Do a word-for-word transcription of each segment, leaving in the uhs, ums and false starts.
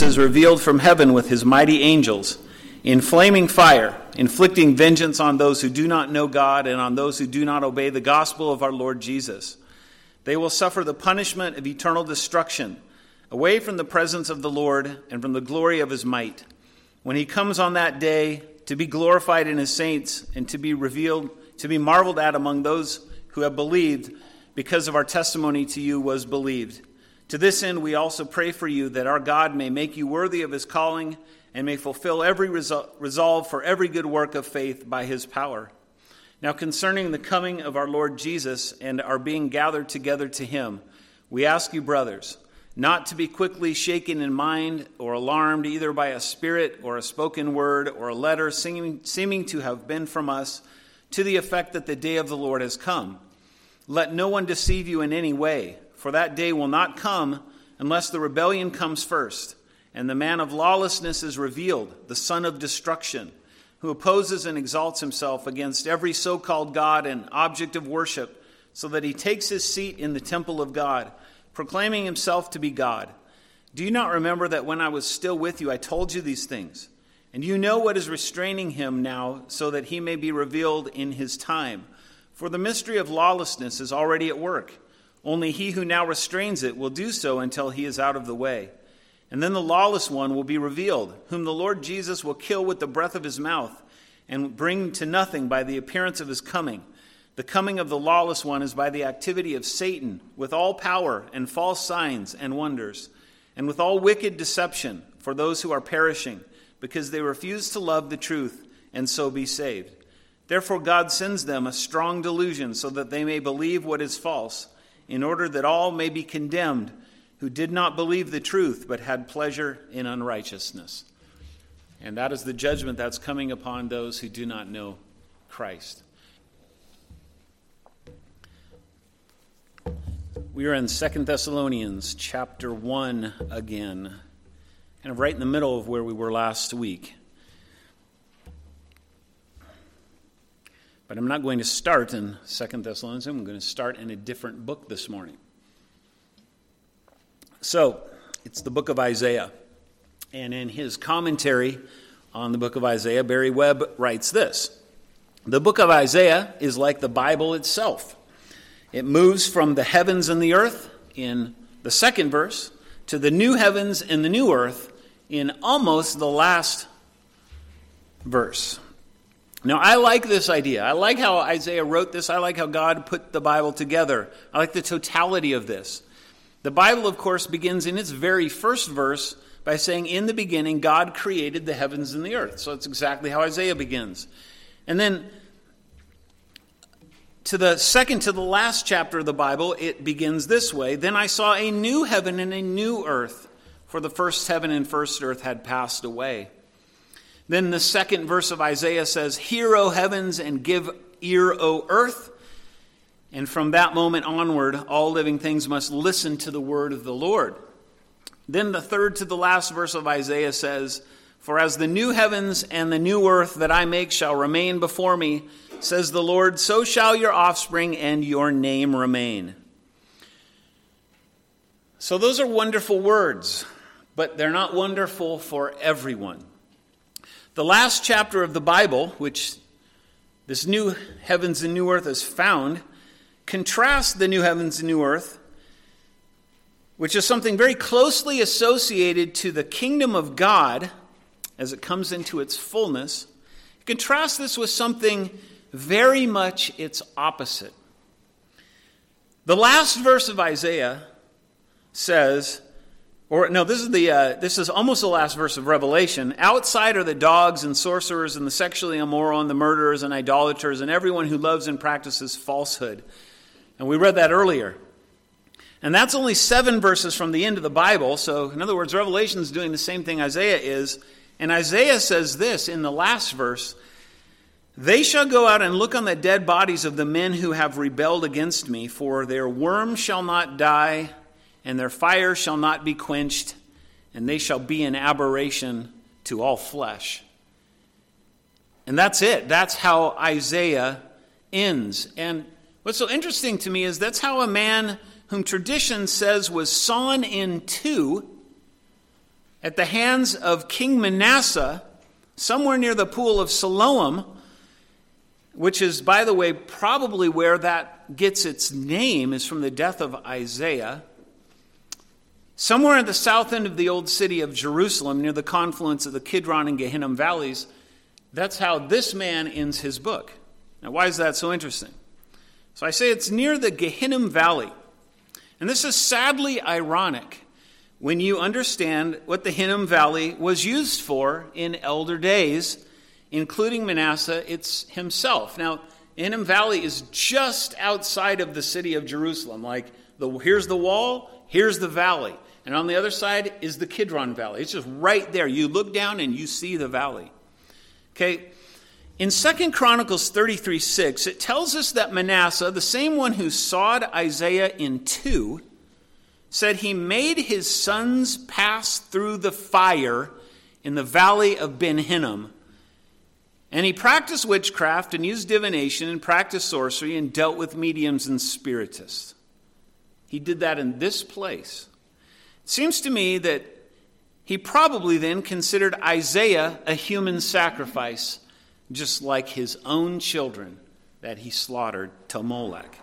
is revealed from heaven with his mighty angels, in flaming fire, inflicting vengeance on those who do not know God and on those who do not obey the gospel of our Lord Jesus. They will suffer the punishment of eternal destruction, away from the presence of the Lord and from the glory of his might, when he comes on that day to be glorified in his saints and to be revealed, to be marveled at among those who have believed, because of our testimony to you was believed. To this end we also pray for you, that our God may make you worthy of his calling and may fulfill every resol- resolve for every good work of faith by his power. Now concerning the coming of our Lord Jesus and our being gathered together to him, we ask you, brothers, not to be quickly shaken in mind or alarmed either by a spirit or a spoken word or a letter seeming, seeming to have been from us, to the effect that the day of the Lord has come. Let no one deceive you in any way, for that day will not come unless the rebellion comes first, and the man of lawlessness is revealed, the son of destruction, who opposes and exalts himself against every so-called God and object of worship, so that he takes his seat in the temple of God, proclaiming himself to be God. Do you not remember that when I was still with you, I told you these things? And you know what is restraining him now, so that he may be revealed in his time. For the mystery of lawlessness is already at work. Only he who now restrains it will do so until he is out of the way. And then the lawless one will be revealed, whom the Lord Jesus will kill with the breath of his mouth and bring to nothing by the appearance of his coming. The coming of the lawless one is by the activity of Satan, with all power and false signs and wonders, and with all wicked deception for those who are perishing, because they refuse to love the truth and so be saved. Therefore God sends them a strong delusion, so that they may believe what is false, in order that all may be condemned who did not believe the truth, but had pleasure in unrighteousness. And that is the judgment that's coming upon those who do not know Christ. We are in Second Thessalonians chapter one again, kind of right in the middle of where we were last week. But I'm not going to start in Second Thessalonians. I'm going to start in a different book this morning. So, it's the book of Isaiah. And in his commentary on the book of Isaiah, Barry Webb writes this: the book of Isaiah is like the Bible itself. It moves from the heavens and the earth in the second verse to the new heavens and the new earth in almost the last verse. Now, I like this idea. I like how Isaiah wrote this. I like how God put the Bible together. I like the totality of this. The Bible, of course, begins in its very first verse by saying, in the beginning, God created the heavens and the earth. So it's exactly how Isaiah begins. And then to the second to the last chapter of the Bible, it begins this way: then I saw a new heaven and a new earth, for the first heaven and first earth had passed away. Then the second verse of Isaiah says, hear, O heavens, and give ear, O earth. And from that moment onward, all living things must listen to the word of the Lord. Then the third to the last verse of Isaiah says, for as the new heavens and the new earth that I make shall remain before me, says the Lord, so shall your offspring and your name remain. So those are wonderful words, but they're not wonderful for everyone. The last chapter of the Bible, which this new heavens and new earth is found, contrasts the new heavens and new earth, which is something very closely associated to the kingdom of God as it comes into its fullness. Contrast this with something very much its opposite. The last verse of Isaiah says, or no, this is the uh, this is almost the last verse of Revelation. Outside are the dogs and sorcerers and the sexually immoral and the murderers and idolaters and everyone who loves and practices falsehood. And we read that earlier. And that's only seven verses from the end of the Bible. So, in other words, Revelation is doing the same thing Isaiah is. And Isaiah says this in the last verse: they shall go out and look on the dead bodies of the men who have rebelled against me, for their worm shall not die, and their fire shall not be quenched, and they shall be an aberration to all flesh. And that's it. That's how Isaiah ends. And what's so interesting to me is that's how a man whom tradition says was sawn in two at the hands of King Manasseh, somewhere near the pool of Siloam, which is, by the way, probably where that gets its name, is from the death of Isaiah. Somewhere at the south end of the old city of Jerusalem, near the confluence of the Kidron and Gehinnom valleys, that's how this man ends his book. Now, why is that so interesting? So I say it's near the Gehinnom Valley. And this is sadly ironic when you understand what the Hinnom Valley was used for in elder days, including Manasseh it's himself. Now, Hinnom Valley is just outside of the city of Jerusalem. Like, the, here's the wall, here's the valley. And on the other side is the Kidron Valley. It's just right there. You look down and you see the valley. Okay, in Second Chronicles thirty-three six, it tells us that Manasseh, the same one who sawed Isaiah in two, said he made his sons pass through the fire in the valley of Ben Hinnom. And he practiced witchcraft and used divination and practiced sorcery and dealt with mediums and spiritists. He did that in this place. It seems to me that he probably then considered Isaiah a human sacrifice, just like his own children that he slaughtered to Molech.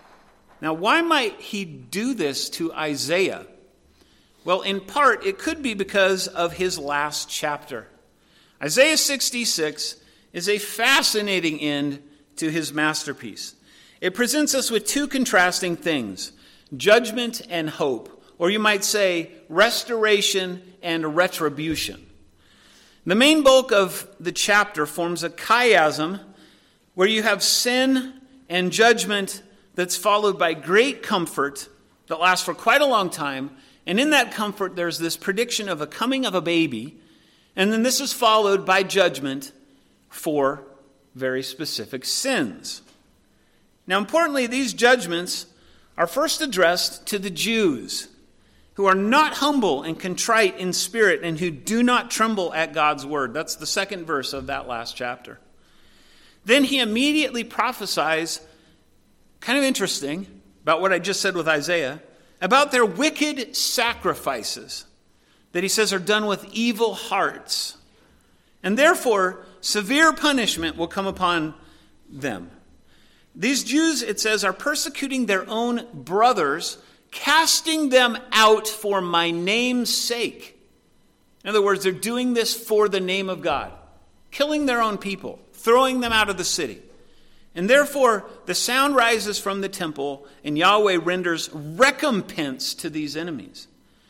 Now, why might he do this to Isaiah? Well, in part, it could be because of his last chapter. Isaiah sixty-six is a fascinating end to his masterpiece. It presents us with two contrasting things, judgment and hope, or you might say restoration and retribution. The main bulk of the chapter forms a chiasm where you have sin and judgment that's followed by great comfort that lasts for quite a long time. And in that comfort, there's this prediction of a coming of a baby. And then this is followed by judgment for very specific sins. Now, importantly, these judgments are first addressed to the Jews, who are not humble and contrite in spirit and who do not tremble at God's word. That's the second verse of that last chapter. Then he immediately prophesies, kind of interesting, about what I just said with Isaiah, about their wicked sacrifices that he says are done with evil hearts. And therefore, severe punishment will come upon them. These Jews, it says, are persecuting their own brothers, casting them out for my name's sake. In other words, they're doing this for the name of God, killing their own people, throwing them out of the city. And therefore, the sound rises from the temple, and Yahweh renders recompense to these enemies.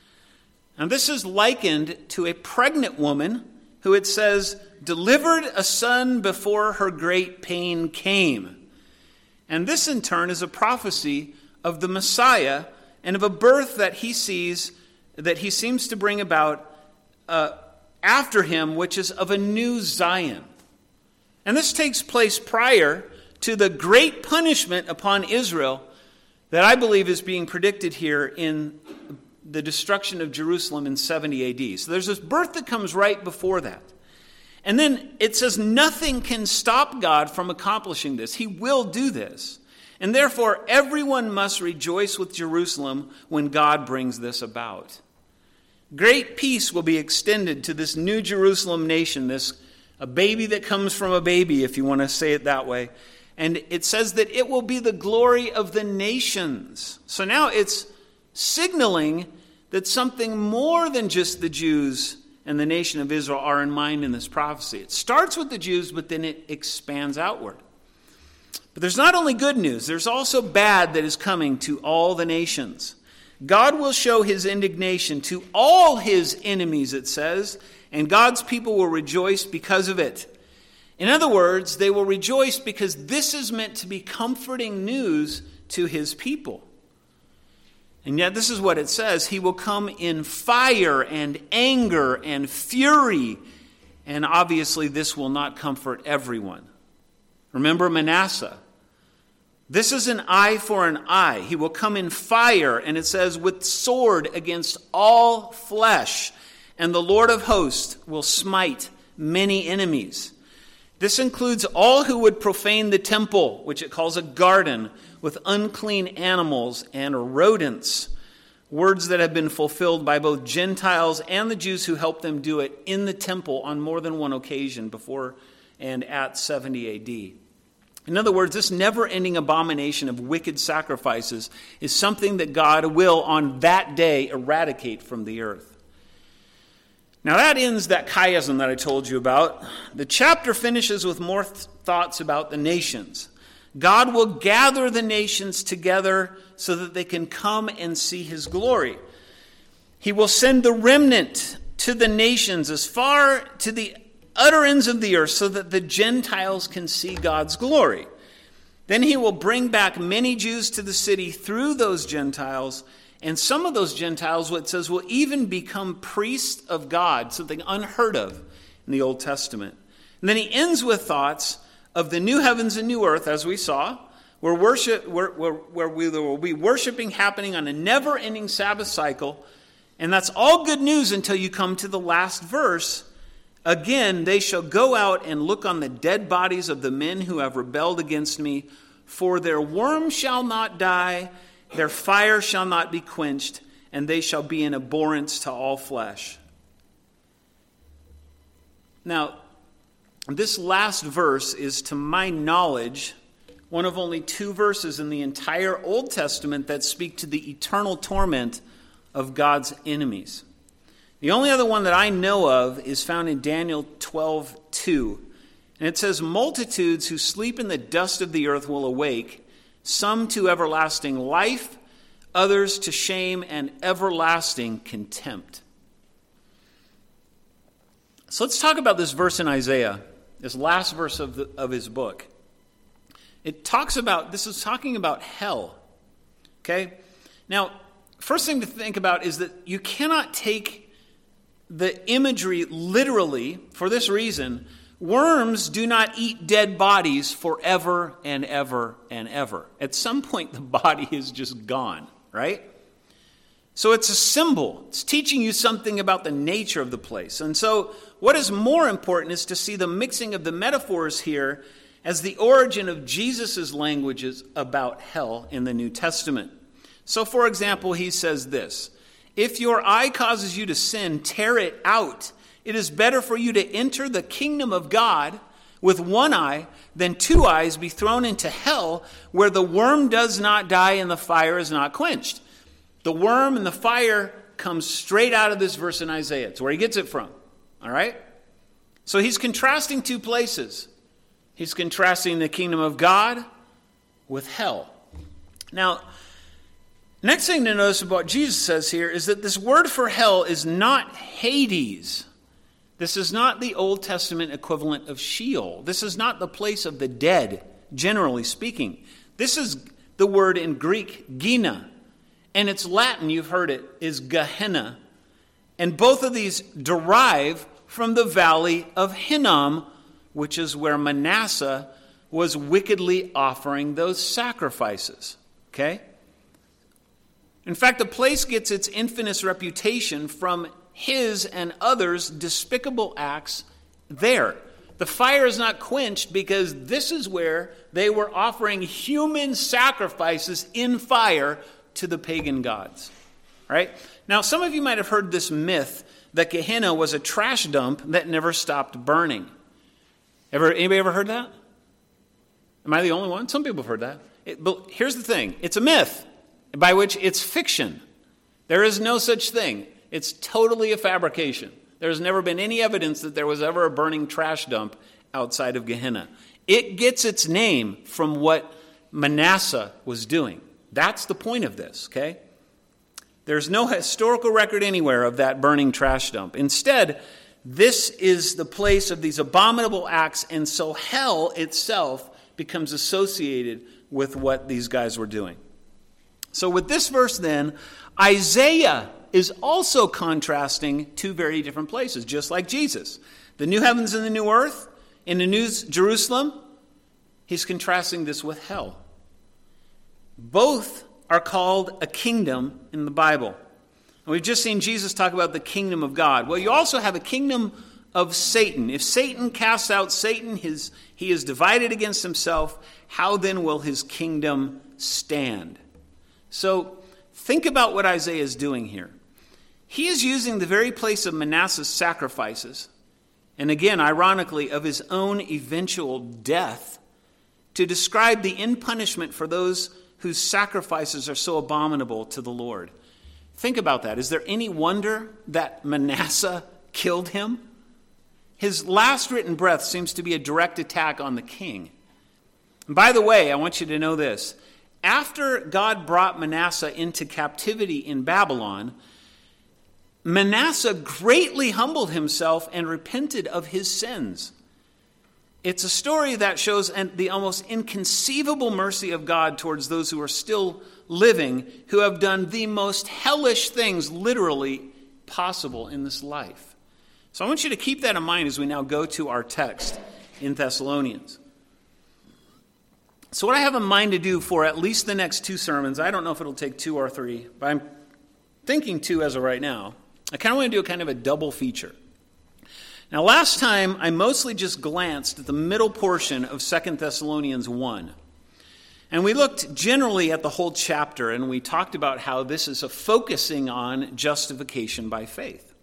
Now, this is likened to a pregnant woman who, it says, delivered a son before her great pain came. And this, in turn, is a prophecy of the Messiah and of a birth that he sees, that he seems to bring about uh, after him, which is of a new Zion. And this takes place prior to the great punishment upon Israel that I believe is being predicted here in the destruction of Jerusalem in seventy A D. So there's this birth that comes right before that. And then it says nothing can stop God from accomplishing this. He will do this. And therefore, everyone must rejoice with Jerusalem when God brings this about. Great peace will be extended to this new Jerusalem nation, this a baby that comes from a baby, if you want to say it that way. And it says that it will be the glory of the nations. So now it's signaling that something more than just the Jews and the nation of Israel are in mind in this prophecy. It starts with the Jews, but then it expands outward. But there's not only good news, there's also bad that is coming to all the nations. God will show his indignation to all his enemies, it says, and God's people will rejoice because of it. In other words, they will rejoice because this is meant to be comforting news to his people. And yet this is what it says. He will come in fire and anger and fury. And obviously this will not comfort everyone. Remember Manasseh. This is an eye for an eye. He will come in fire, and it says, with sword against all flesh. And the Lord of hosts will smite many enemies. This includes all who would profane the temple, which it calls a garden, with unclean animals and rodents. words that have been fulfilled by both Gentiles and the Jews who helped them do it in the temple on more than one occasion before and at seventy A D. In other words, this never-ending abomination of wicked sacrifices is something that God will on that day eradicate from the earth. Now that ends that chiasm that I told you about. The chapter finishes with more th- thoughts about the nations. God will gather the nations together so that they can come and see his glory. He will send the remnant to the nations as far to the utter ends of the earth so that the Gentiles can see God's glory. Then he will bring back many Jews to the city through those Gentiles, and some of those Gentiles, what it says, will even become priests of God, something unheard of in the Old Testament. And then he ends with thoughts of the new heavens and new earth, as we saw, where worship, where, where, where we, there will be worshiping happening on a never-ending Sabbath cycle. And that's all good news until you come to the last verse. Again, they shall go out and look on the dead bodies of the men who have rebelled against me, for their worm shall not die, their fire shall not be quenched, and they shall be an abhorrence to all flesh. Now, this last verse is, to my knowledge, one of only two verses in the entire Old Testament that speak to the eternal torment of God's enemies. The only other one that I know of is found in Daniel twelve two. And it says, multitudes who sleep in the dust of the earth will awake, some to everlasting life, others to shame and everlasting contempt. So let's talk about this verse in Isaiah, this last verse of, the, of his book. It talks about, this is talking about hell. Okay? Now, first thing to think about is that you cannot take the imagery literally for this reason. Worms do not eat dead bodies forever and ever and ever. At some point, the body is just gone, right? So it's a symbol. It's teaching you something about the nature of the place. And so what is more important is to see the mixing of the metaphors here as the origin of Jesus' languages about hell in the New Testament. So, for example, he says this, if your eye causes you to sin, tear it out. It is better for you to enter the kingdom of God with one eye than two eyes be thrown into hell, where the worm does not die and the fire is not quenched. The worm and the fire comes straight out of this verse in Isaiah. It's where he gets it from. All right? So he's contrasting two places. He's contrasting the kingdom of God with hell. Now, next thing to notice about what Jesus says here is that this word for hell is not Hades. This is not the Old Testament equivalent of Sheol. This is not the place of the dead, generally speaking. This is the word in Greek, Gina. And its Latin, you've heard it, is Gehenna. And both of these derive from the valley of Hinnom, which is where Manasseh was wickedly offering those sacrifices. Okay? In fact, the place gets its infamous reputation from his and others' despicable acts there. The fire is not quenched because this is where they were offering human sacrifices in fire to the pagan gods. All right? Now, some of you might have heard this myth that Gehenna was a trash dump that never stopped burning. Ever, anybody ever heard that? Am I the only one? Some people have heard that. It, but here's the thing. It's a myth, by which it's fiction. There is no such thing. It's totally a fabrication. There's never been any evidence that there was ever a burning trash dump outside of Gehenna. It gets its name from what Manasseh was doing. That's the point of this, okay? There's no historical record anywhere of that burning trash dump. Instead, this is the place of these abominable acts, and so hell itself becomes associated with what these guys were doing. So with this verse then, Isaiah is also contrasting two very different places, just like Jesus. The new heavens and the new earth, in the new Jerusalem, he's contrasting this with hell. Both are called a kingdom in the Bible. And we've just seen Jesus talk about the kingdom of God. Well, you also have a kingdom of Satan. If Satan casts out Satan, his, he is divided against himself. How then will his kingdom stand? So think about what Isaiah is doing here. He is using the very place of Manasseh's sacrifices, and again, ironically, of his own eventual death, to describe the end punishment for those whose sacrifices are so abominable to the Lord. Think about that. Is there any wonder that Manasseh killed him? His last written breath seems to be a direct attack on the king. And by the way, I want you to know this. After God brought Manasseh into captivity in Babylon, Manasseh greatly humbled himself and repented of his sins. It's a story that shows the almost inconceivable mercy of God towards those who are still living, who have done the most hellish things literally possible in this life. So I want you to keep that in mind as we now go to our text in Thessalonians. So what I have in mind to do for at least the next two sermons, I don't know if it'll take two or three, but I'm thinking two as of right now. I kind of want to do a kind of a double feature. Now, last time, I mostly just glanced at the middle portion of Second Thessalonians one. And we looked generally at the whole chapter, and we talked about how this is a focusing on justification by faith.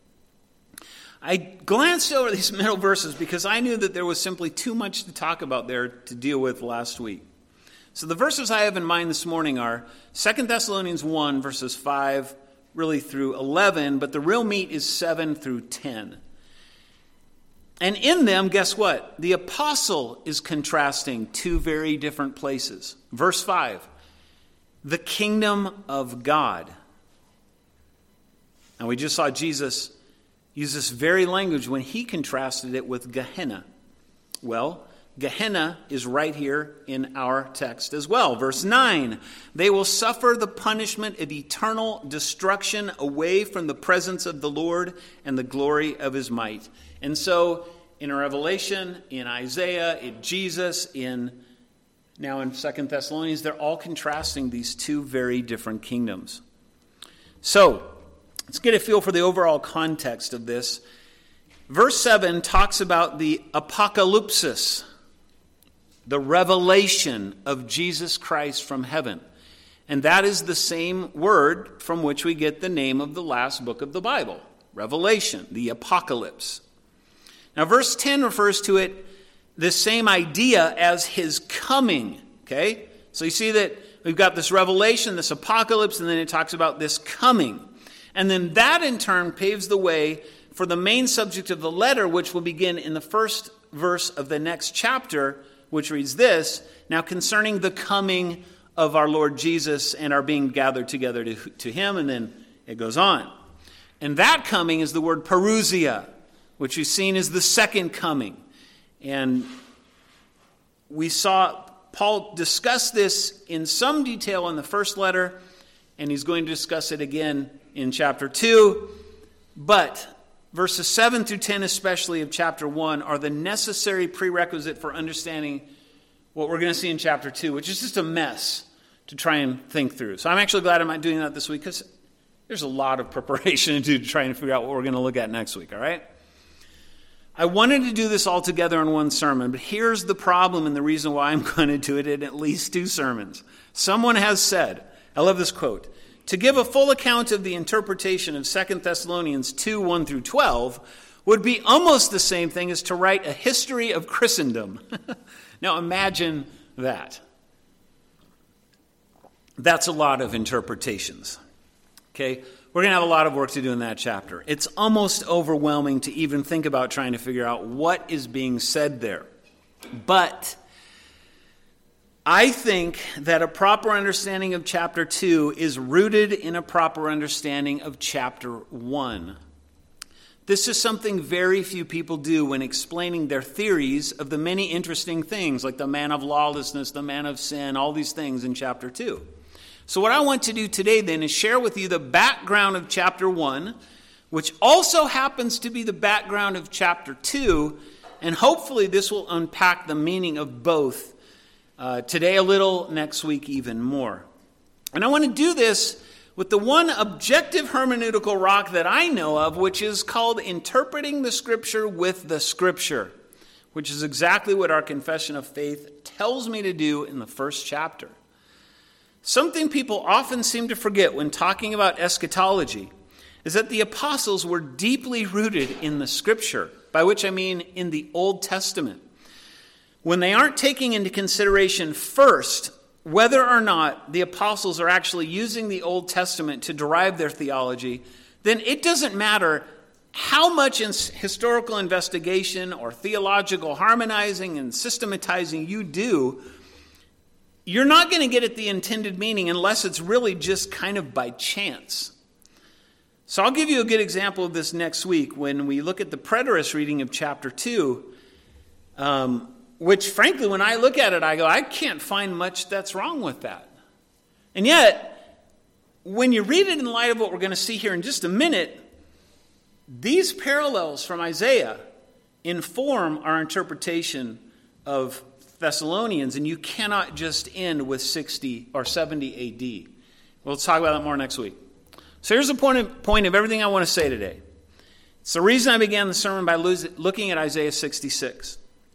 I glanced over these middle verses because I knew that there was simply too much to talk about there to deal with last week. So the verses I have in mind this morning are Second Thessalonians one, verses five really through eleven, but the real meat is seven through ten. And in them, guess what? The apostle is contrasting two very different places. Verse five, the kingdom of God. And we just saw Jesus use this very language when he contrasted it with Gehenna. Well, Gehenna is right here in our text as well. Verse nine, they will suffer the punishment of eternal destruction away from the presence of the Lord and the glory of his might. And so in Revelation, in Isaiah, in Jesus, in now in Second Thessalonians, they're all contrasting these two very different kingdoms. So let's get a feel for the overall context of this. Verse seven talks about the apocalypsis, the revelation of Jesus Christ from heaven. And that is the same word from which we get the name of the last book of the Bible, Revelation, the apocalypse. Now, verse ten refers to it, this same idea, as his coming. Okay? So you see that we've got this revelation, this apocalypse, and then it talks about this coming. And then that in turn paves the way for the main subject of the letter, which will begin in the first verse of the next chapter, which reads this, now concerning the coming of our Lord Jesus and our being gathered together to, to him, and then it goes on. And that coming is the word parousia, which we've seen is the second coming. And we saw Paul discuss this in some detail in the first letter, and he's going to discuss it again in chapter two. But verses seven through ten, especially of chapter one, are the necessary prerequisite for understanding what we're going to see in chapter two, which is just a mess to try and think through. So I'm actually glad I'm not doing that this week, because there's a lot of preparation to do to try and figure out what we're going to look at next week, all right? I wanted to do this all together in one sermon, but here's the problem and the reason why I'm going to do it in at least two sermons. Someone has said, I love this quote, to give a full account of the interpretation of Second Thessalonians two, one through twelve would be almost the same thing as to write a history of Christendom. Now imagine that. That's a lot of interpretations. Okay? We're going to have a lot of work to do in that chapter. It's almost overwhelming to even think about trying to figure out what is being said there. But I think that a proper understanding of chapter two is rooted in a proper understanding of chapter one. This is something very few people do when explaining their theories of the many interesting things, like the man of lawlessness, the man of sin, all these things in chapter two. So what I want to do today then is share with you the background of chapter one, which also happens to be the background of chapter two, and hopefully this will unpack the meaning of both uh, today a little, next week even more. And I want to do this with the one objective hermeneutical rock that I know of, which is called interpreting the Scripture with the Scripture, which is exactly what our confession of faith tells me to do in the first chapter. Something people often seem to forget when talking about eschatology is that the apostles were deeply rooted in the Scripture, by which I mean in the Old Testament. When they aren't taking into consideration first whether or not the apostles are actually using the Old Testament to derive their theology, then it doesn't matter how much in historical investigation or theological harmonizing and systematizing you do, you're not going to get at the intended meaning unless it's really just kind of by chance. So I'll give you a good example of this next week when we look at the preterist reading of chapter two, um, which frankly, when I look at it, I go, I can't find much that's wrong with that. And yet, when you read it in light of what we're going to see here in just a minute, these parallels from Isaiah inform our interpretation of Thessalonians, and you cannot just end with sixty or seventy A D. We'll talk about that more next week. So here's the point of, point of everything I want to say today. It's the reason I began the sermon by looking at Isaiah sixty-six.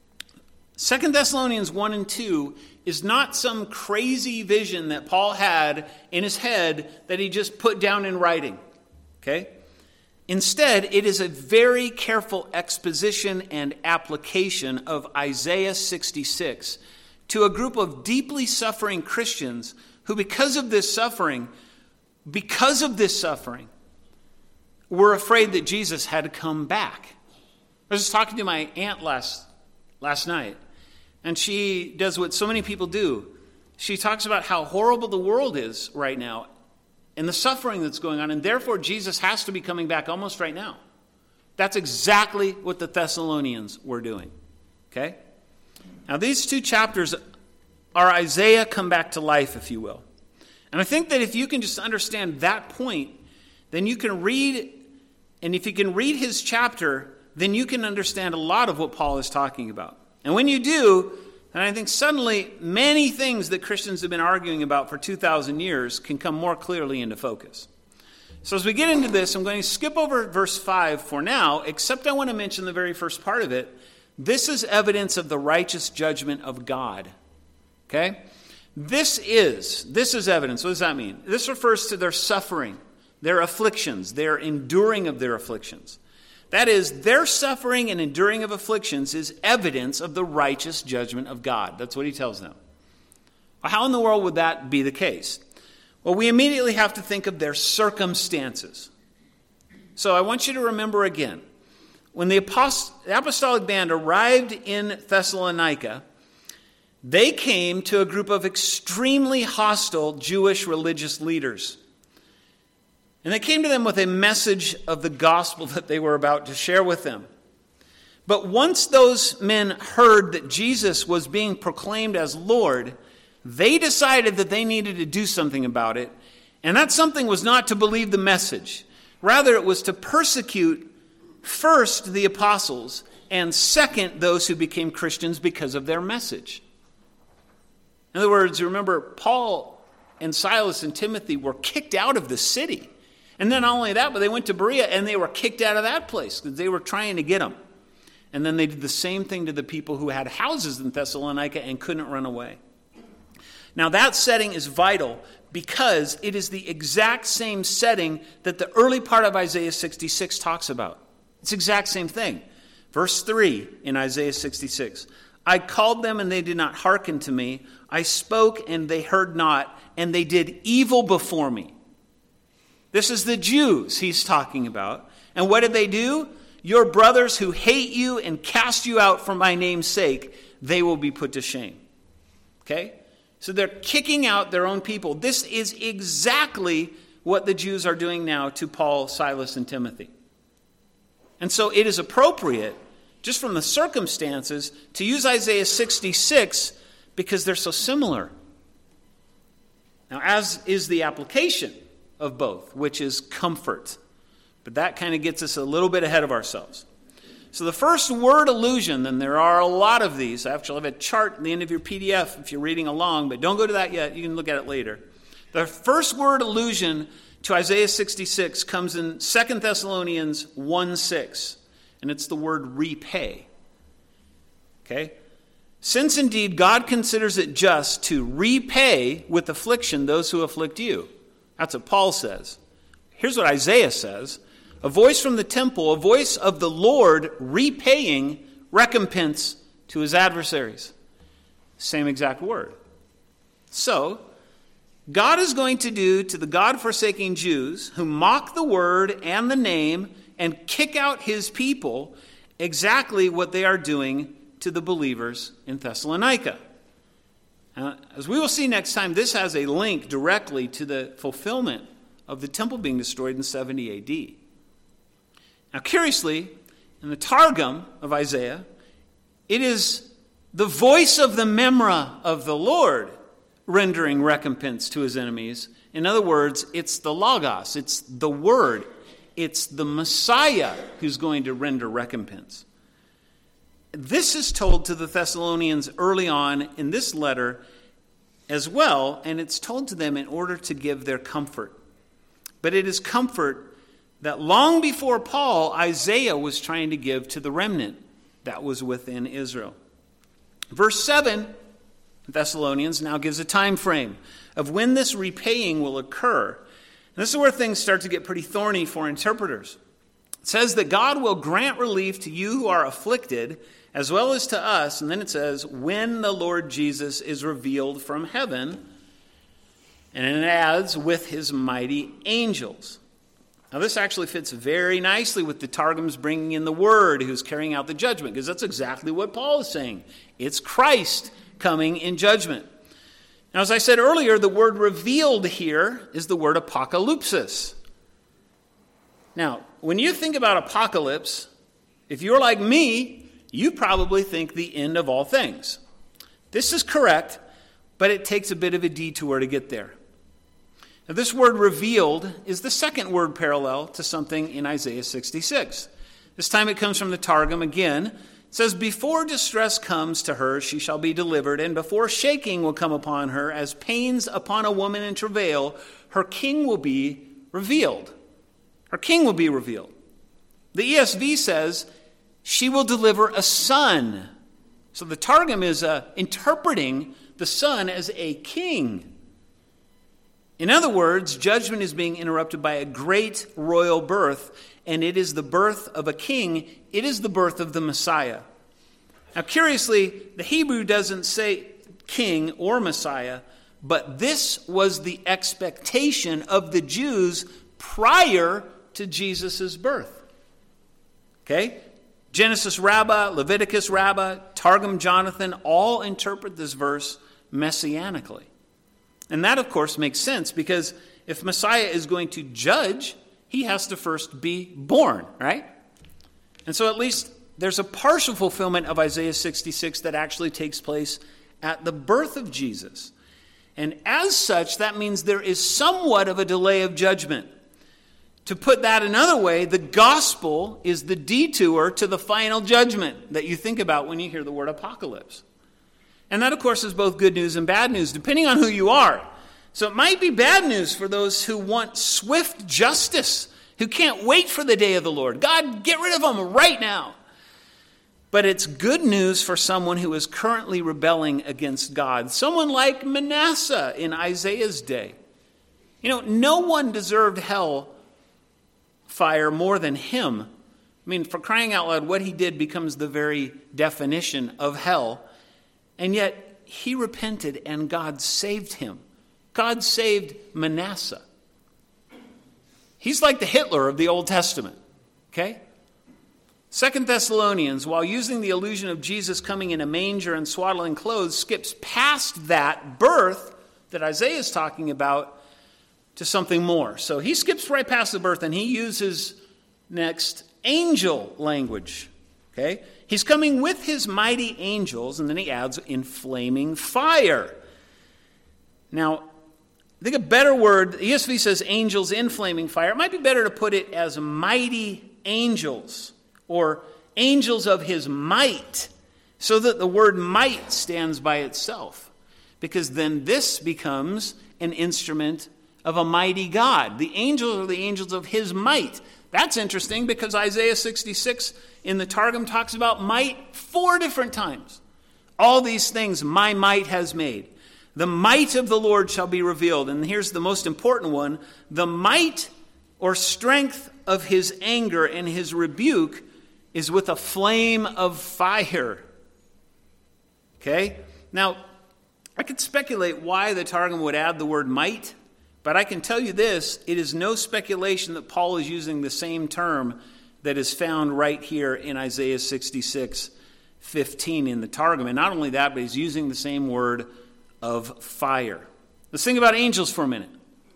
Second Thessalonians one and two is not some crazy vision that Paul had in his head that he just put down in writing. Okay? Instead, it is a very careful exposition and application of Isaiah sixty-six to a group of deeply suffering Christians who, because of this suffering, because of this suffering, were afraid that Jesus had to come back. I was just talking to my aunt last, last night, and she does what so many people do. She talks about how horrible the world is right now and the suffering that's going on, and therefore Jesus has to be coming back almost right now. That's exactly what the Thessalonians were doing. Okay? Now these two chapters are Isaiah come back to life, if you will. And I think that if you can just understand that point, then you can read, and if you can read his chapter, then you can understand a lot of what Paul is talking about. And when you do, then I think suddenly many things that Christians have been arguing about for two thousand years can come more clearly into focus. So as we get into this, I'm going to skip over verse five for now, except I want to mention the very first part of it. This is evidence of the righteous judgment of God. Okay? This is, this is evidence. What does that mean? This refers to their suffering, their afflictions, their enduring of their afflictions. That is, their suffering and enduring of afflictions is evidence of the righteous judgment of God. That's what he tells them. Well, how in the world would that be the case? Well, we immediately have to think of their circumstances. So I want you to remember again, when the apostolic band arrived in Thessalonica, they came to a group of extremely hostile Jewish religious leaders. And they came to them with a message of the gospel that they were about to share with them. But once those men heard that Jesus was being proclaimed as Lord, they decided that they needed to do something about it. And that something was not to believe the message. Rather, it was to persecute first the apostles and second those who became Christians because of their message. In other words, remember, Paul and Silas and Timothy were kicked out of the city. And then not only that, but they went to Berea and they were kicked out of that place because they were trying to get them. And then they did the same thing to the people who had houses in Thessalonica and couldn't run away. Now that setting is vital because it is the exact same setting that the early part of Isaiah sixty-six talks about. It's the exact same thing. Verse three in Isaiah sixty-six. I called them and they did not hearken to me. I spoke and they heard not, and they did evil before me. This is the Jews he's talking about. And what did they do? Your brothers who hate you and cast you out for my name's sake, they will be put to shame. Okay? So they're kicking out their own people. This is exactly what the Jews are doing now to Paul, Silas, and Timothy. And so it is appropriate, just from the circumstances, to use Isaiah sixty-six because they're so similar. Now, as is the application of both, which is comfort. But that kind of gets us a little bit ahead of ourselves. So the first word allusion, and there are a lot of these. I actually have a chart at the end of your P D F if you're reading along, but don't go to that yet. You can look at it later. The first word allusion to Isaiah sixty-six comes in Second Thessalonians one six, and it's the word repay. Okay? Since indeed God considers it just to repay with affliction those who afflict you. That's what Paul says. Here's what Isaiah says. A voice from the temple, a voice of the Lord repaying recompense to his adversaries. Same exact word. So, God is going to do to the God-forsaking Jews who mock the word and the name and kick out his people exactly what they are doing to the believers in Thessalonica. Uh, as we will see next time, this has a link directly to the fulfillment of the temple being destroyed in seventy A D. Now, curiously, in the Targum of Isaiah, it is the voice of the Memra of the Lord rendering recompense to his enemies. In other words, it's the Logos, it's the Word, it's the Messiah who's going to render recompense. This is told to the Thessalonians early on in this letter as well, and it's told to them in order to give their comfort. But it is comfort that long before Paul, Isaiah was trying to give to the remnant that was within Israel. Verse seven, Thessalonians, now gives a time frame of when this repaying will occur. And this is where things start to get pretty thorny for interpreters. It says that God will grant relief to you who are afflicted, as well as to us. And then it says, when the Lord Jesus is revealed from heaven. And it adds, with his mighty angels. Now this actually fits very nicely with the Targums bringing in the Word who's carrying out the judgment, because that's exactly what Paul is saying. It's Christ coming in judgment. Now, as I said earlier, the word revealed here is the word apocalypsis. Now, when you think about apocalypse, if you're like me, you probably think the end of all things. This is correct, but it takes a bit of a detour to get there. Now, this word revealed is the second word parallel to something in Isaiah sixty-six. This time it comes from the Targum again. It says, before distress comes to her, she shall be delivered, and before shaking will come upon her, as pains upon a woman in travail, her king will be revealed. Her king will be revealed. The E S V says, she will deliver a son. So the Targum is uh, interpreting the son as a king. In other words, judgment is being interrupted by a great royal birth, and it is the birth of a king. It is the birth of the Messiah. Now, curiously, the Hebrew doesn't say king or Messiah, but this was the expectation of the Jews prior to Jesus' birth. Okay? Genesis Rabbah, Leviticus Rabbah, Targum Jonathan all interpret this verse messianically. And that, of course, makes sense, because if Messiah is going to judge, he has to first be born, right? And so at least there's a partial fulfillment of Isaiah sixty-six that actually takes place at the birth of Jesus. And as such, that means there is somewhat of a delay of judgment. To put that another way, the gospel is the detour to the final judgment that you think about when you hear the word apocalypse. And that, of course, is both good news and bad news, depending on who you are. So it might be bad news for those who want swift justice, who can't wait for the day of the Lord. God, get rid of them right now. But it's good news for someone who is currently rebelling against God. Someone like Manasseh in Isaiah's day. You know, no one deserved hell fire more than him. I mean, for crying out loud, what he did becomes the very definition of hell. And yet, he repented and God saved him. God saved Manasseh. He's like the Hitler of the Old Testament. Okay? Second Thessalonians, while using the allusion of Jesus coming in a manger and swaddling clothes, skips past that birth that Isaiah is talking about to something more. So he skips right past the birth and he uses next angel language. Okay? He's coming with his mighty angels, and then he adds in flaming fire. Now, I think a better word, E S V says angels in flaming fire. It might be better to put it as mighty angels, or angels of his might, so that the word might stands by itself. Because then this becomes an instrument of a mighty God. The angels are the angels of his might. That's interesting, because Isaiah sixty-six in the Targum talks about might four different times. All these things my might has made. The might of the Lord shall be revealed. And here's the most important one. The might or strength of his anger and his rebuke is with a flame of fire. Okay? Now, I could speculate why the Targum would add the word might, but I can tell you this, it is no speculation that Paul is using the same term that is found right here in Isaiah sixty-six fifteen in the Targum. And not only that, but he's using the same word of fire. Let's think about angels for a minute.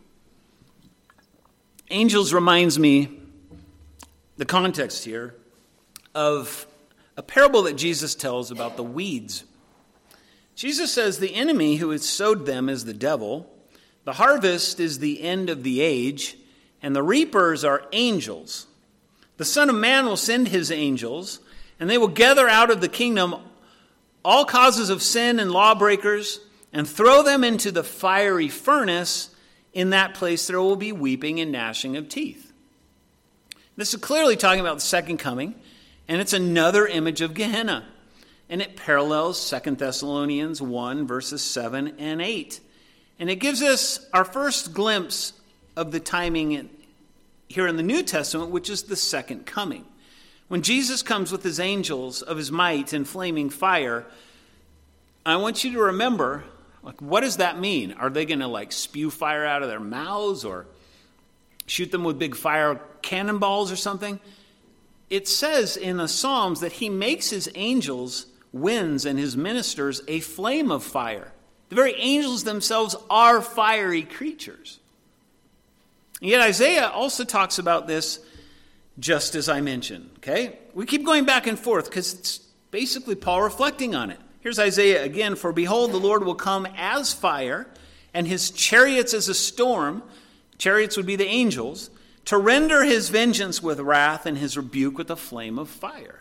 Angels reminds me, the context here, of a parable that Jesus tells about the weeds. Jesus says the enemy who has sowed them is the devil, the harvest is the end of the age, and the reapers are angels. The Son of Man will send his angels, and they will gather out of the kingdom all causes of sin and lawbreakers, and throw them into the fiery furnace. In that place there will be weeping and gnashing of teeth. This is clearly talking about the second coming, and it's another image of Gehenna. And it parallels Second Thessalonians one, verses seven and eight. And it gives us our first glimpse of the timing in, here in the New Testament, which is the second coming. When Jesus comes with his angels of his might in flaming fire, I want you to remember, like, what does that mean? Are they going to like spew fire out of their mouths or shoot them with big fire cannonballs or something? It says in the Psalms that he makes his angels winds and his ministers a flame of fire. The very angels themselves are fiery creatures. And yet Isaiah also talks about this just as I mentioned. Okay? We keep going back and forth because it's basically Paul reflecting on it. Here's Isaiah again. For behold, the Lord will come as fire, and his chariots as a storm. Chariots would be the angels. To render his vengeance with wrath and his rebuke with a flame of fire.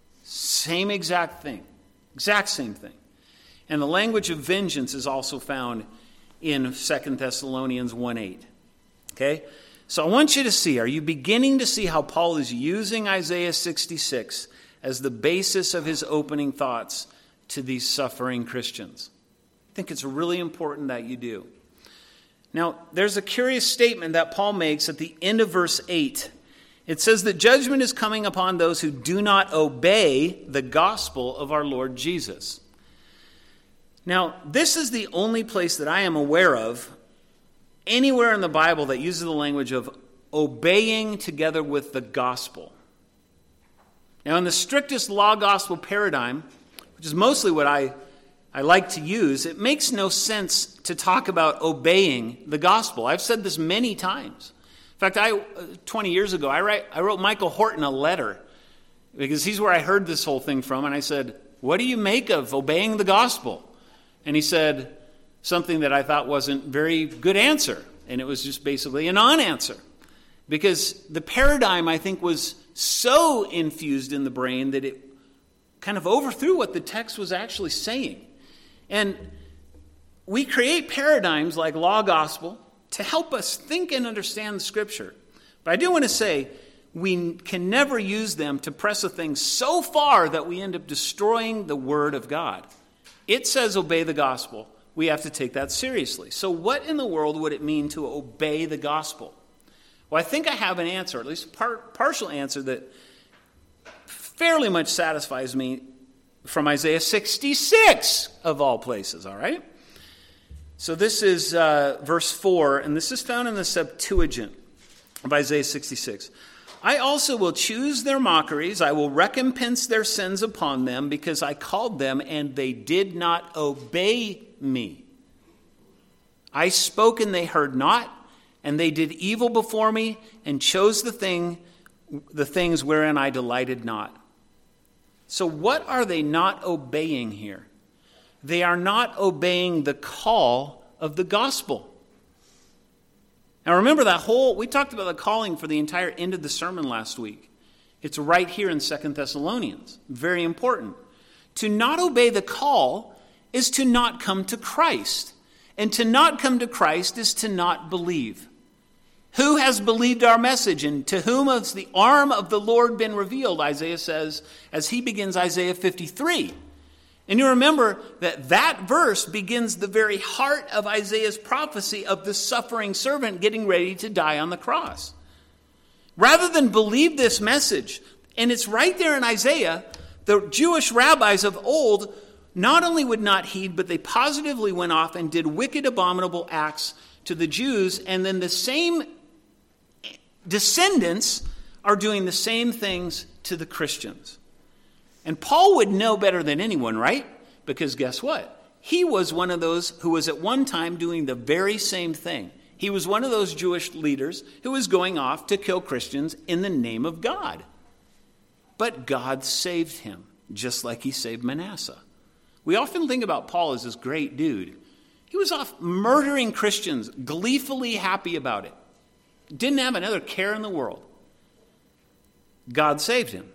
Same exact thing. Exact same thing. And the language of vengeance is also found in Second Thessalonians one eight. Okay? So I want you to see, are you beginning to see how Paul is using Isaiah sixty-six as the basis of his opening thoughts to these suffering Christians? I think it's really important that you do. Now, there's a curious statement that Paul makes at the end of verse eight. It says that judgment is coming upon those who do not obey the gospel of our Lord Jesus. Now, this is the only place that I am aware of anywhere in the Bible that uses the language of obeying together with the gospel. Now, in the strictest law gospel paradigm, which is mostly what I, I like to use, it makes no sense to talk about obeying the gospel. I've said this many times. In fact, I twenty years ago, I, write, I wrote Michael Horton a letter because he's where I heard this whole thing from. And I said, what do you make of obeying the gospel? And he said something that I thought wasn't a very good answer. And it was just basically a non-answer. Because the paradigm, I think, was so infused in the brain that it kind of overthrew what the text was actually saying. And we create paradigms like law gospel to help us think and understand the Scripture. But I do want to say we can never use them to press a thing so far that we end up destroying the Word of God. It says obey the gospel. We have to take that seriously. So what in the world would it mean to obey the gospel? Well, I think I have an answer, at least a par- partial answer that fairly much satisfies me from Isaiah sixty-six of all places, all right? So this is uh, verse four, and this is found in the Septuagint of Isaiah sixty-six. I also will choose their mockeries. I will recompense their sins upon them because I called them and they did not obey me. I spoke and they heard not, and they did evil before me and chose the thing, the things wherein I delighted not. So what are they not obeying here? They are not obeying the call of the gospel. Now remember that whole, we talked about the calling for the entire end of the sermon last week. It's right here in Second Thessalonians. Very important. To not obey the call is to not come to Christ. And to not come to Christ is to not believe. Who has believed our message, and to whom has the arm of the Lord been revealed? Isaiah says, as he begins Isaiah fifty-three. And you remember that that verse begins the very heart of Isaiah's prophecy of the suffering servant getting ready to die on the cross. Rather than believe this message, and it's right there in Isaiah, the Jewish rabbis of old not only would not heed, but they positively went off and did wicked, abominable acts to the Jews, and then the same descendants are doing the same things to the Christians. And Paul would know better than anyone, right? Because guess what? He was one of those who was at one time doing the very same thing. He was one of those Jewish leaders who was going off to kill Christians in the name of God. But God saved him, just like he saved Manasseh. We often think about Paul as this great dude. He was off murdering Christians, gleefully happy about it. Didn't have another care in the world. God saved him.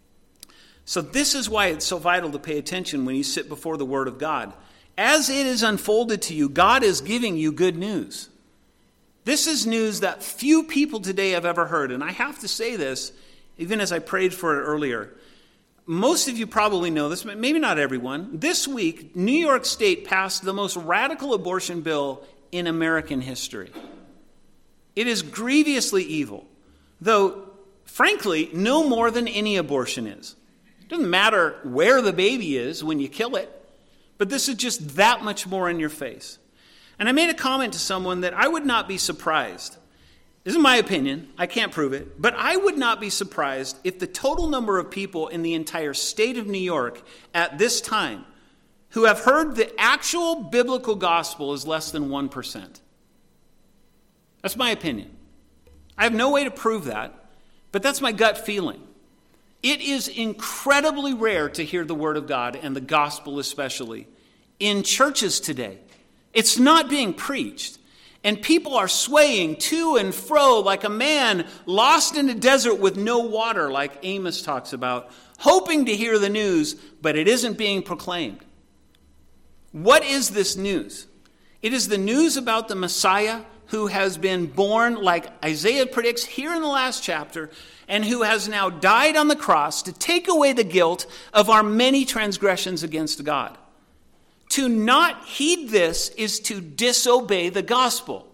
So this is why it's so vital to pay attention when you sit before the Word of God. As it is unfolded to you, God is giving you good news. This is news that few people today have ever heard. And I have to say this, even as I prayed for it earlier. Most of you probably know this, but maybe not everyone. This week, New York State passed the most radical abortion bill in American history. It is grievously evil, though, frankly, no more than any abortion is. It doesn't matter where the baby is when you kill it, but this is just that much more in your face. And I made a comment to someone that I would not be surprised. This is my opinion. I can't prove it. But I would not be surprised if the total number of people in the entire state of New York at this time who have heard the actual biblical gospel is less than one percent. That's my opinion. I have no way to prove that, but that's my gut feeling. It is incredibly rare to hear the Word of God, and the gospel especially, in churches today. It's not being preached. And people are swaying to and fro like a man lost in a desert with no water, like Amos talks about, hoping to hear the news, but it isn't being proclaimed. What is this news? It is the news about the Messiah who has been born, like Isaiah predicts here in the last chapter, and who has now died on the cross to take away the guilt of our many transgressions against God. To not heed this is to disobey the gospel.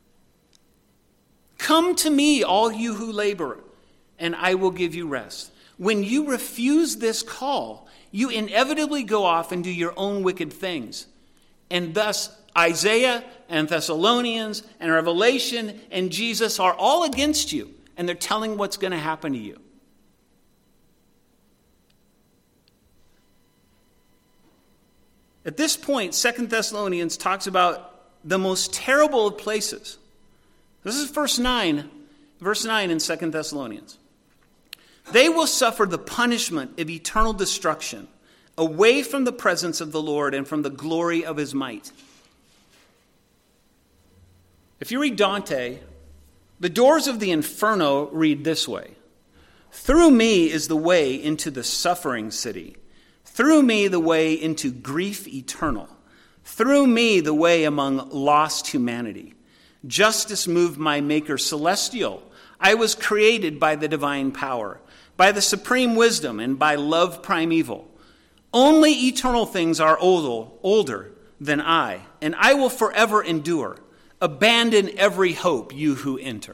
Come to me, all you who labor, and I will give you rest. When you refuse this call, you inevitably go off and do your own wicked things. And thus, Isaiah and Thessalonians and Revelation and Jesus are all against you, and they're telling what's going to happen to you. At this point, Second Thessalonians talks about the most terrible of places. This is verse nine, verse nine in Second Thessalonians. They will suffer the punishment of eternal destruction, away from the presence of the Lord and from the glory of his might. If you read Dante, the doors of the inferno read this way: through me is the way into the suffering city. Through me the way into grief eternal. Through me the way among lost humanity. Justice moved my Maker celestial. I was created by the divine power, by the supreme wisdom, and by love primeval. Only eternal things are older, older than I, and I will forever endure. Abandon every hope, you who enter.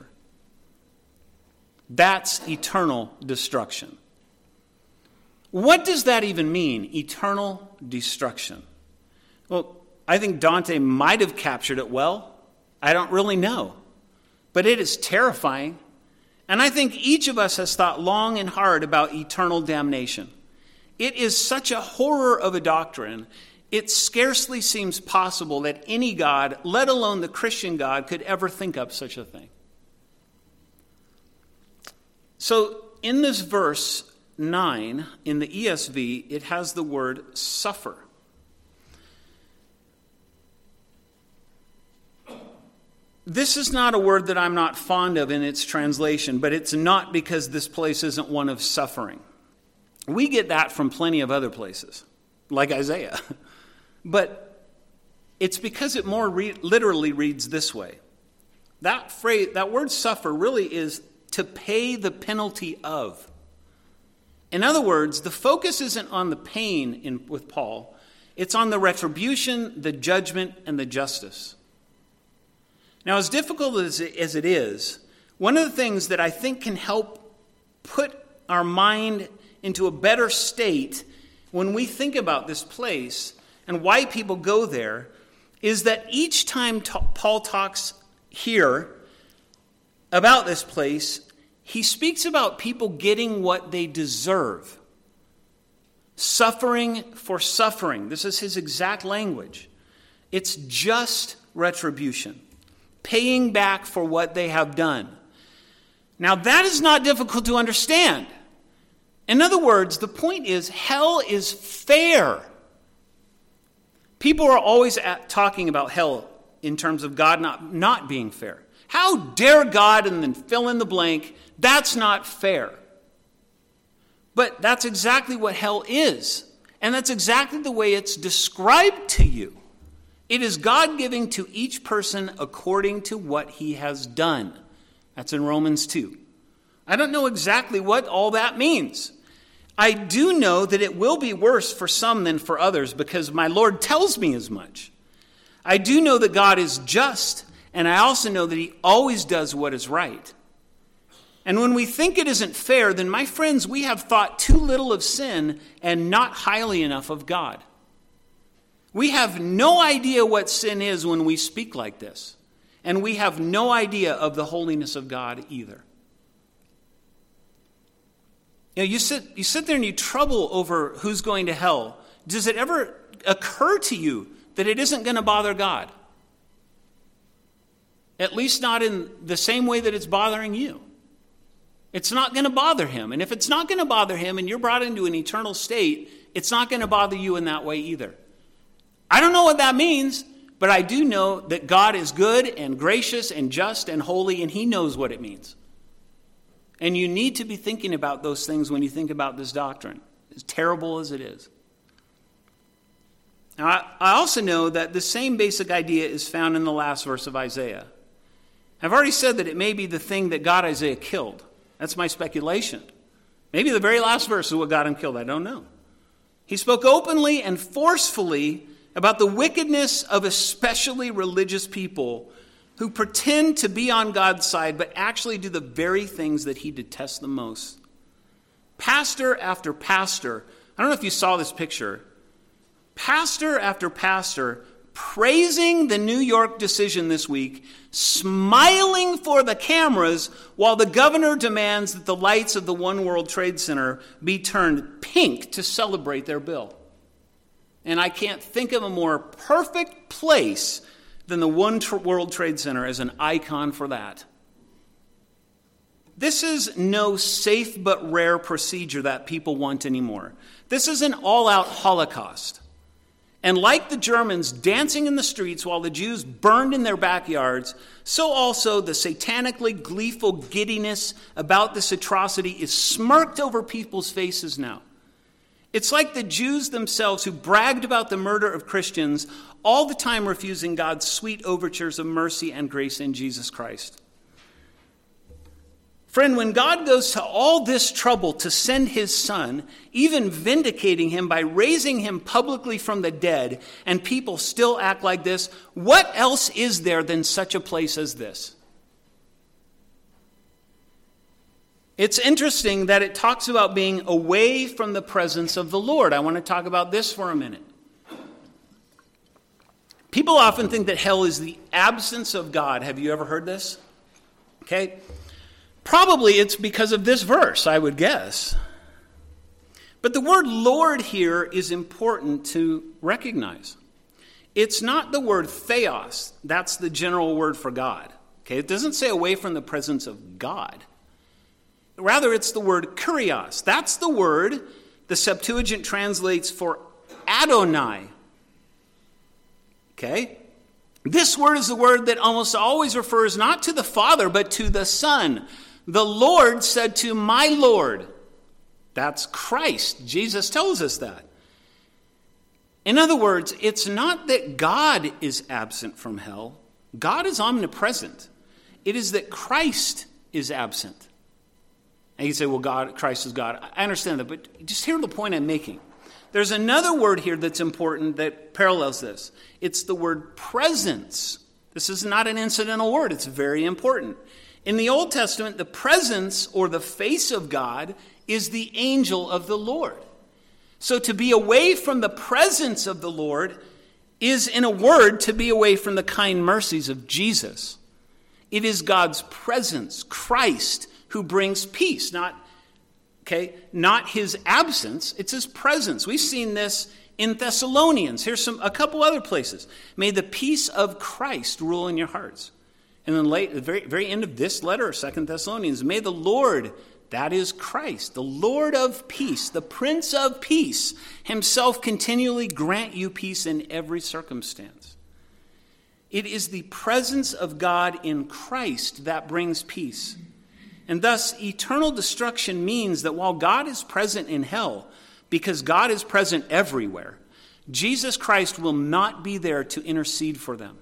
That's eternal destruction. What does that even mean, eternal destruction? Well, I think Dante might have captured it well. I don't really know. But it is terrifying. And I think each of us has thought long and hard about eternal damnation. It is such a horror of a doctrine, it scarcely seems possible that any God, let alone the Christian God, could ever think up such a thing. So in this verse nine, in the E S V, it has the word suffer. This is not a word that I'm not fond of in its translation, but it's not because this place isn't one of suffering. We get that from plenty of other places, like Isaiah. But it's because it more re- literally reads this way. That phrase, that word suffer really is to pay the penalty of. In other words, the focus isn't on the pain in, with Paul. It's on the retribution, the judgment, and the justice. Now, as difficult as it, as it is, one of the things that I think can help put our mind into a better state when we think about this place and why people go there is that each time t- Paul talks here about this place, he speaks about people getting what they deserve. Suffering for suffering. This is his exact language. It's just retribution. Paying back for what they have done. Now that is not difficult to understand. In other words, the point is hell is fair. People are always at, talking about hell in terms of God not, not being fair. How dare God, and then fill in the blank, that's not fair. But that's exactly what hell is. And that's exactly the way it's described to you. It is God giving to each person according to what he has done. That's in Romans two. I don't know exactly what all that means. I do know that it will be worse for some than for others because my Lord tells me as much. I do know that God is just, and I also know that he always does what is right. And when we think it isn't fair, then my friends, we have thought too little of sin and not highly enough of God. We have no idea what sin is when we speak like this. And we have no idea of the holiness of God either. You know, you sit, you sit there and you trouble over who's going to hell. Does it ever occur to you that it isn't going to bother God? At least not in the same way that it's bothering you. It's not going to bother him. And if it's not going to bother him and you're brought into an eternal state, it's not going to bother you in that way either. I don't know what that means, but I do know that God is good and gracious and just and holy, and he knows what it means. And you need to be thinking about those things when you think about this doctrine, as terrible as it is. Now, I, I also know that the same basic idea is found in the last verse of Isaiah. I've already said that it may be the thing that got Isaiah killed. That's my speculation. Maybe the very last verse is what got him killed. I don't know. He spoke openly and forcefully about the wickedness of especially religious people who pretend to be on God's side, but actually do the very things that he detests the most. Pastor after pastor, I don't know if you saw this picture, pastor after pastor praising the New York decision this week, smiling for the cameras while the governor demands that the lights of the One World Trade Center be turned pink to celebrate their bill. And I can't think of a more perfect place than the One World Trade Center as an icon for that. This is no safe but rare procedure that people want anymore. This is an all-out Holocaust. And like the Germans dancing in the streets while the Jews burned in their backyards, so also the satanically gleeful giddiness about this atrocity is smirked over people's faces now. It's like the Jews themselves who bragged about the murder of Christians, all the time refusing God's sweet overtures of mercy and grace in Jesus Christ. Friend, when God goes to all this trouble to send his son, even vindicating him by raising him publicly from the dead, and people still act like this, what else is there than such a place as this? It's interesting that it talks about being away from the presence of the Lord. I want to talk about this for a minute. People often think that hell is the absence of God. Have you ever heard this? Okay. Probably it's because of this verse, I would guess. But the word Lord here is important to recognize. It's not the word theos. That's the general word for God. Okay. It doesn't say away from the presence of God. Rather, it's the word kurios. That's the word the Septuagint translates for Adonai. Okay? This word is the word that almost always refers not to the Father, but to the Son. The Lord said to my Lord. That's Christ. Jesus tells us that. In other words, it's not that God is absent from hell. God is omnipresent. It is that Christ is absent. And you say, well, God, Christ is God. I understand that, but just hear the point I'm making. There's another word here that's important that parallels this. It's the word presence. This is not an incidental word. It's very important. In the Old Testament, the presence or the face of God is the angel of the Lord. So to be away from the presence of the Lord is, in a word, to be away from the kind mercies of Jesus. It is God's presence, Christ, who brings peace, not, okay, not his absence, it's his presence. We've seen this in Thessalonians. Here's some a couple other places. May the peace of Christ rule in your hearts. And then late, at the very, very end of this letter, Second Thessalonians, may the Lord, that is Christ, the Lord of peace, the Prince of peace, himself continually grant you peace in every circumstance. It is the presence of God in Christ that brings peace. And thus, eternal destruction means that while God is present in hell, because God is present everywhere, Jesus Christ will not be there to intercede for them.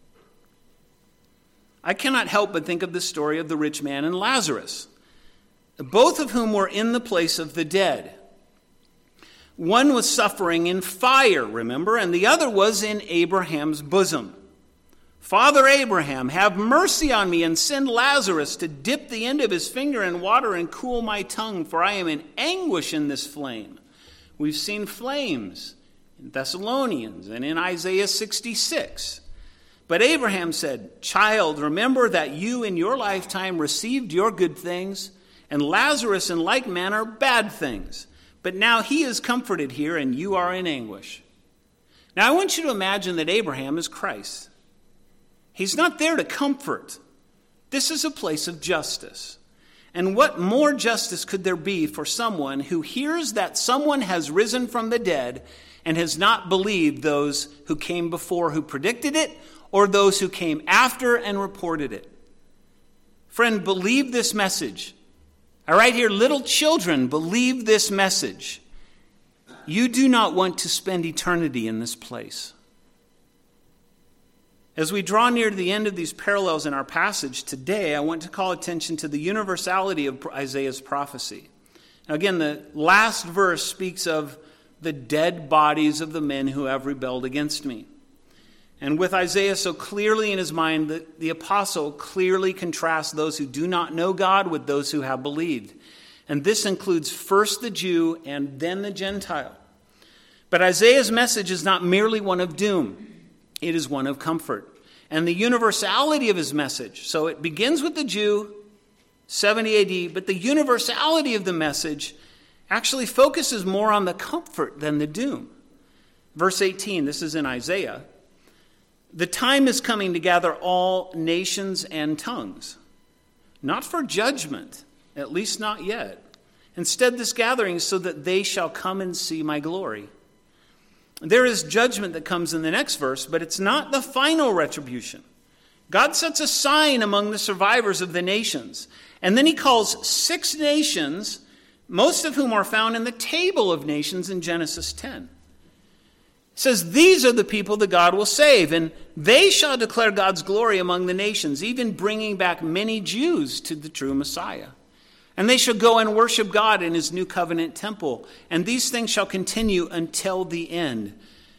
I cannot help but think of the story of the rich man and Lazarus, both of whom were in the place of the dead. One was suffering in fire, remember, and the other was in Abraham's bosom. Father Abraham, have mercy on me and send Lazarus to dip the end of his finger in water and cool my tongue, for I am in anguish in this flame. We've seen flames in Thessalonians and in Isaiah sixty-six. But Abraham said, Child, remember that you in your lifetime received your good things, and Lazarus in like manner bad things. But now he is comforted here, and you are in anguish. Now I want you to imagine that Abraham is Christ. He's not there to comfort. This is a place of justice. And what more justice could there be for someone who hears that someone has risen from the dead and has not believed those who came before who predicted it, or those who came after and reported it? Friend, believe this message. All right, here, little children, believe this message. You do not want to spend eternity in this place. As we draw near to the end of these parallels in our passage today, I want to call attention to the universality of Isaiah's prophecy. Now, again, the last verse speaks of the dead bodies of the men who have rebelled against me. And with Isaiah so clearly in his mind, the, the apostle clearly contrasts those who do not know God with those who have believed. And this includes first the Jew and then the Gentile. But Isaiah's message is not merely one of doom. It is one of comfort. And the universality of his message, so it begins with the Jew, seventy A D, but the universality of the message actually focuses more on the comfort than the doom. Verse eighteen, this is in Isaiah. The time is coming to gather all nations and tongues, not for judgment, at least not yet. Instead, this gathering is so that they shall come and see my glory. There is judgment that comes in the next verse, but it's not the final retribution. God sets a sign among the survivors of the nations, and then he calls six nations, most of whom are found in the table of nations in Genesis ten. It says, these are the people that God will save, and they shall declare God's glory among the nations, even bringing back many Jews to the true Messiah. And they shall go and worship God in his new covenant temple, and these things shall continue until the end.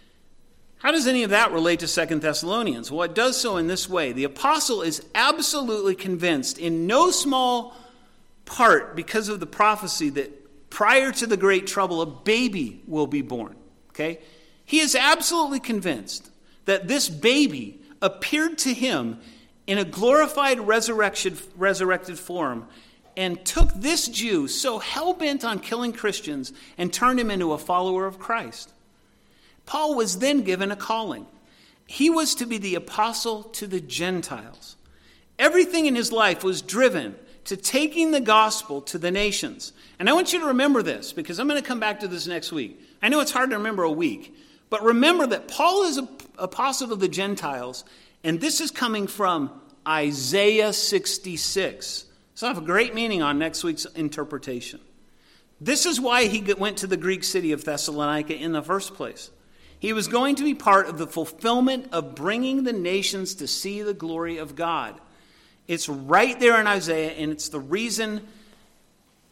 How does any of that relate to Second Thessalonians? Well, it does so in this way. The apostle is absolutely convinced, in no small part because of the prophecy, that prior to the great trouble, a baby will be born. Okay? He is absolutely convinced that this baby appeared to him in a glorified resurrection, resurrected form, and took this Jew so hell-bent on killing Christians and turned him into a follower of Christ. Paul was then given a calling. He was to be the apostle to the Gentiles. Everything in his life was driven to taking the gospel to the nations. And I want you to remember this, because I'm going to come back to this next week. I know it's hard to remember a week, but remember that Paul is an apostle to the Gentiles, and this is coming from Isaiah sixty-six. So I have a great meaning on next week's interpretation. This is why he went to the Greek city of Thessalonica in the first place. He was going to be part of the fulfillment of bringing the nations to see the glory of God. It's right there in Isaiah, and it's the reason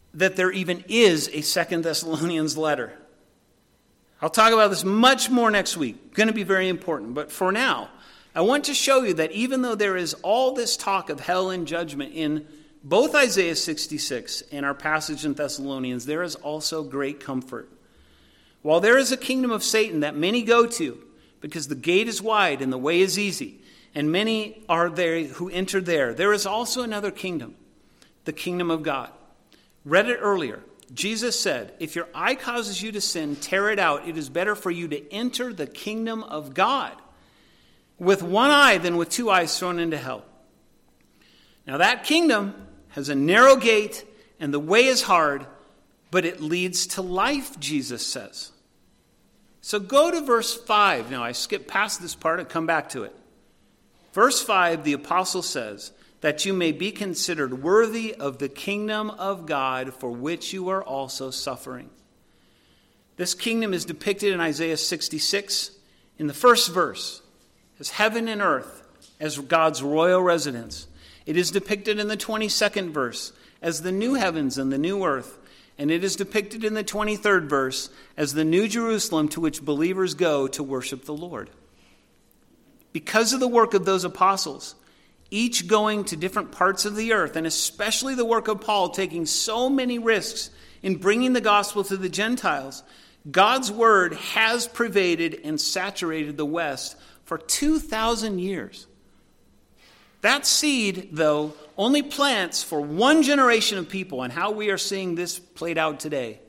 that there even is a Second Thessalonians letter. I'll talk about this much more next week. Going to be very important. But for now, I want to show you that even though there is all this talk of hell and judgment in both Isaiah sixty-six and our passage in Thessalonians, there is also great comfort. While there is a kingdom of Satan that many go to, because the gate is wide and the way is easy, and many are there who enter there, there is also another kingdom, the kingdom of God. Read it earlier. Jesus said, if your eye causes you to sin, tear it out. It is better for you to enter the kingdom of God with one eye than with two eyes thrown into hell. Now that kingdom has a narrow gate and the way is hard, but it leads to life, Jesus says. So go to verse five. Now I skipped past this part and come back to it. Verse five, the apostle says, that you may be considered worthy of the kingdom of God for which you are also suffering. This kingdom is depicted in Isaiah sixty-six in the first verse as heaven and earth, as God's royal residence. It is depicted in the twenty-second verse as the new heavens and the new earth. And it is depicted in the twenty-third verse as the new Jerusalem to which believers go to worship the Lord. Because of the work of those apostles, each going to different parts of the earth, and especially the work of Paul taking so many risks in bringing the gospel to the Gentiles, God's word has pervaded and saturated the West for two thousand years. That seed, though, only plants for one generation of people, and how we are seeing this played out today.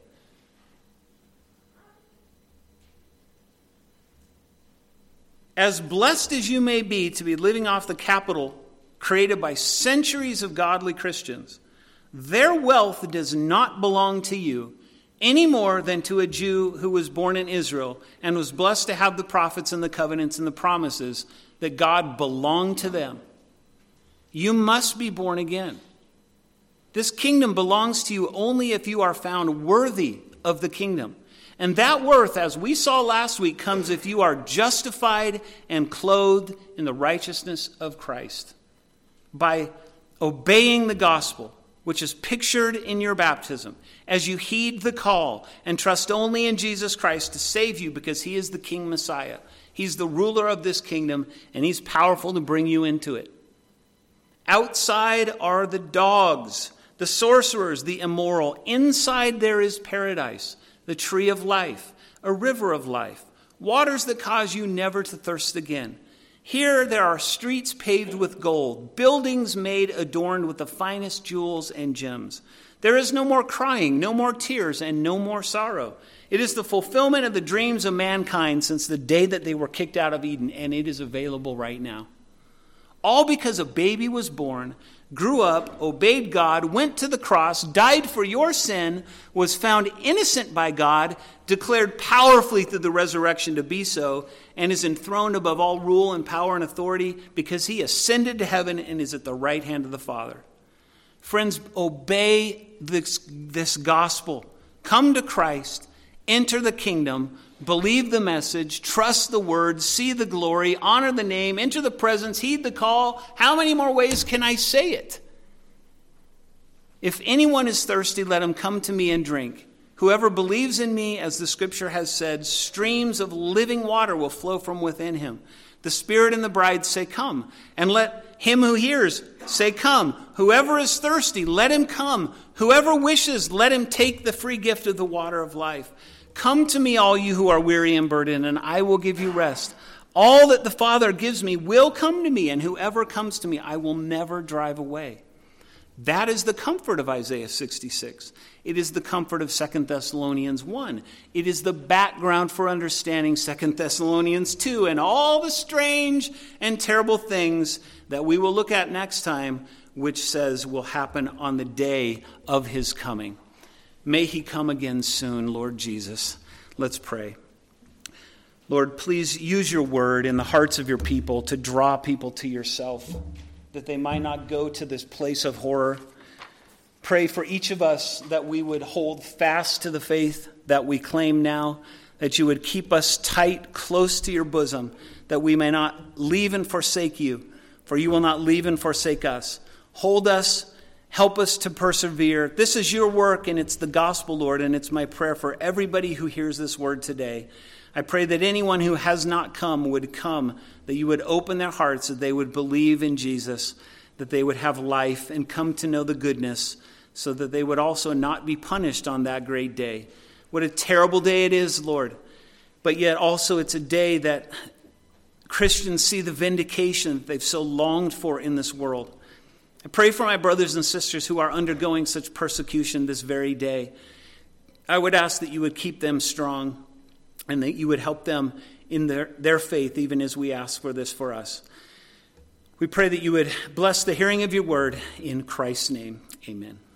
As blessed as you may be to be living off the capital created by centuries of godly Christians, their wealth does not belong to you any more than to a Jew who was born in Israel and was blessed to have the prophets and the covenants and the promises that God belonged to them. You must be born again. This kingdom belongs to you only if you are found worthy of the kingdom. And that worth, as we saw last week, comes if you are justified and clothed in the righteousness of Christ by obeying the gospel, which is pictured in your baptism, as you heed the call and trust only in Jesus Christ to save you because he is the King Messiah. He's the ruler of this kingdom, and he's powerful to bring you into it. Outside are the dogs, the sorcerers, the immoral. Inside there is paradise, the tree of life, a river of life, waters that cause you never to thirst again. Here there are streets paved with gold, buildings made adorned with the finest jewels and gems. There is no more crying, no more tears, and no more sorrow. It is the fulfillment of the dreams of mankind since the day that they were kicked out of Eden, and it is available right now. All because a baby was born, grew up, obeyed God, went to the cross, died for your sin, was found innocent by God, declared powerfully through the resurrection to be so, and is enthroned above all rule and power and authority because he ascended to heaven and is at the right hand of the Father. Friends, obey this, this gospel. Come to Christ, enter the kingdom, believe the message, trust the word, see the glory, honor the name, enter the presence, heed the call. How many more ways can I say it? If anyone is thirsty, let him come to me and drink. Whoever believes in me, as the scripture has said, streams of living water will flow from within him. The Spirit and the bride say, come. And let him who hears say, come. Whoever is thirsty, let him come. Whoever wishes, let him take the free gift of the water of life. Come to me, all you who are weary and burdened, and I will give you rest. All that the Father gives me will come to me, and whoever comes to me, I will never drive away. That is the comfort of Isaiah sixty-six. It is the comfort of Second Thessalonians one. It is the background for understanding Second Thessalonians two and all the strange and terrible things that we will look at next time, which says will happen on the day of his coming. May he come again soon, Lord Jesus. Let's pray. Lord, please use your word in the hearts of your people to draw people to yourself, that they might not go to this place of horror. Pray for each of us that we would hold fast to the faith that we claim now, that you would keep us tight, close to your bosom, that we may not leave and forsake you, for you will not leave and forsake us. Hold us Help us to persevere. This is your work, and it's the gospel, Lord, and it's my prayer for everybody who hears this word today. I pray that anyone who has not come would come, that you would open their hearts, that they would believe in Jesus, that they would have life and come to know the goodness, so that they would also not be punished on that great day. What a terrible day it is, Lord. But yet also it's a day that Christians see the vindication that they've so longed for in this world. I pray for my brothers and sisters who are undergoing such persecution this very day. I would ask that you would keep them strong and that you would help them in their, their faith, even as we ask for this for us. We pray that you would bless the hearing of your word in Christ's name. Amen.